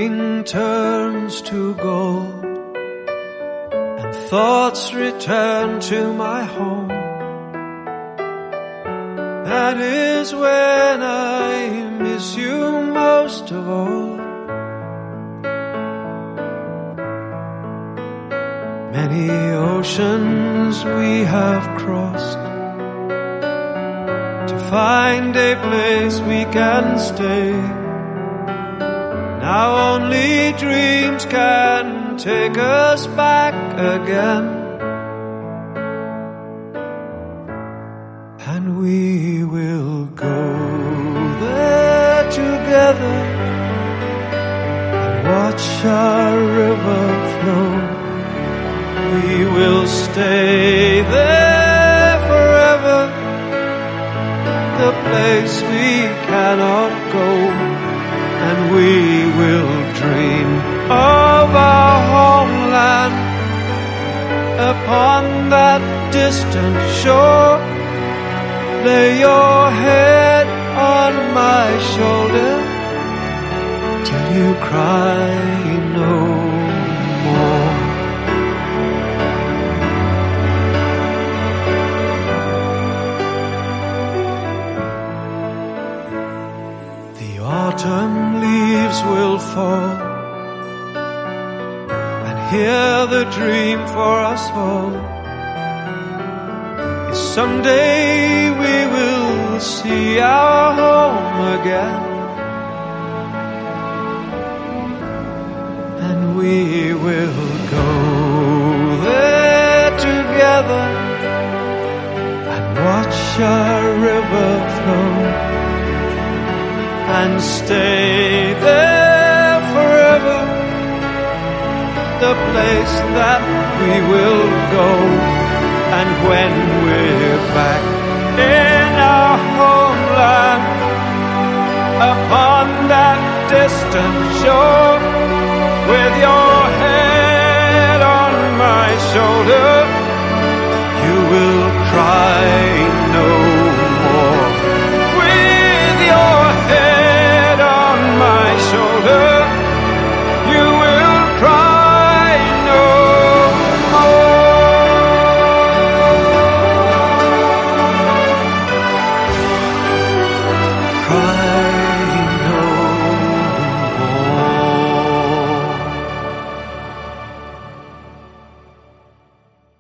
Living turns to gold, and thoughts return to my home. That is when I miss you most of all. Many oceans we have crossed to find a place we can stay. Now only dreams can take us back again, and we will go there together and watch our river flow. We will stay there forever, the place we cannot go. And we will dream of our homeland upon that distant shore. Lay your head on my shoulder till you cry no more. The autumn leaves will fall, and here the dream for us all is someday we will see our home again, and we will go there together and watch our river flow, and stay there forever, the place that we will go. And when we're back in our homeland, upon that distant shore, with your head on my shoulder,